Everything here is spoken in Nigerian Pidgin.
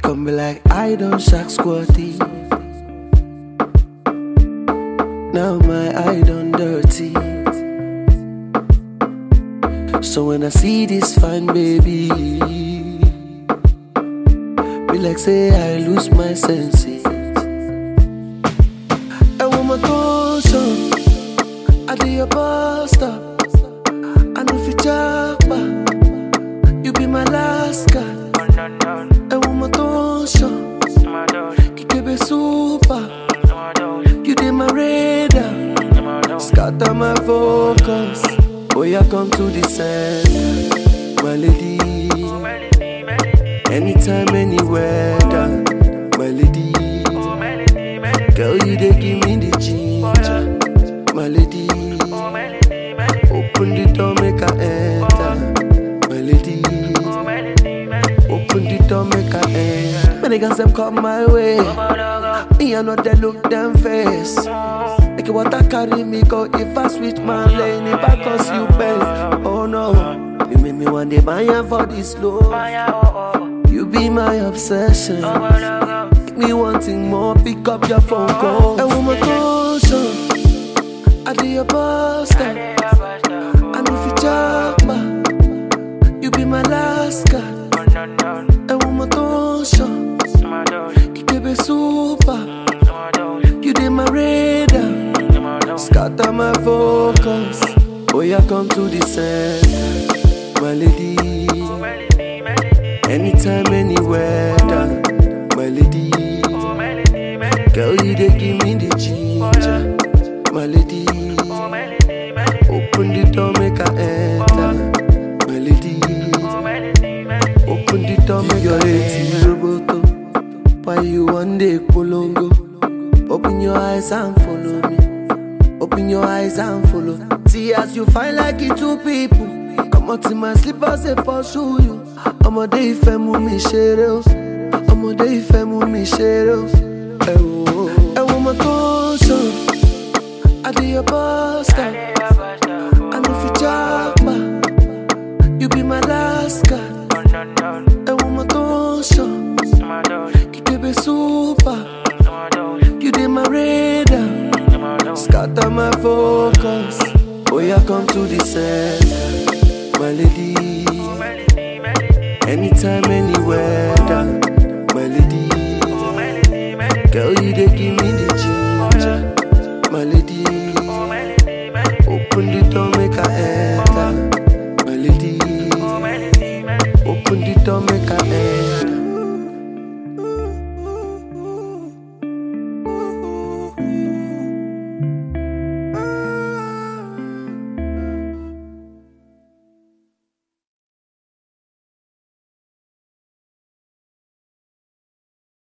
come be like I don't shack squatty. Now my eye done dirty. So when I see this fine baby, be like say I lose my senses. I want my caution, I do your boss stop. I know if you japa, you be my last guy. I want my caution, Kikebe super. You did my radar, scatter my focus. Oh, yeah, come to the center, my lady. Anytime, anywhere, my lady. Girl, you they give me the ginger, my lady. Open the door, make I enter, my lady. Open the door, make I enter. Many guys them come my way. Me I know they look them face. Make it water carry me go. If I switch my lane, if I cause you pain. Oh no, you make me one day buy for this low. You be my obsession. Make me wanting more. Pick up your phone call. I want my caution, I do your boss stop. I know if you japa, you be my last guy. I want my caution, Kikebe super. You did my radar, scatter my focus. Oh, yeah, come to the center, my lady. Anytime, anywhere, my lady. Girl, you they give me the ginger, my lady. Open the door, make I enter, my lady. Open the door, make I enter. Why you one day polongo? Open your eyes and follow me. Open your eyes and follow. See as you find like it two people. Come out in my slippers and pursue you. I'm a day femu mi shero. I'm a day femu mi shero. I want my caution, I do your boss stop. I know if you japa, you be my last guy. I want my caution, Kikebe super. You did my radar, scatter my focus. Oh, yeah, come to the center, my lady. Anytime, anywhere, my lady. Girl, you they give me the ginger, my lady. Open the door.